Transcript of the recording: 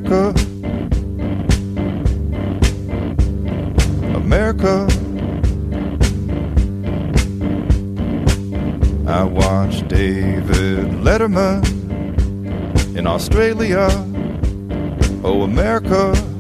America, America. I watched David Letterman in Australia. Oh, America.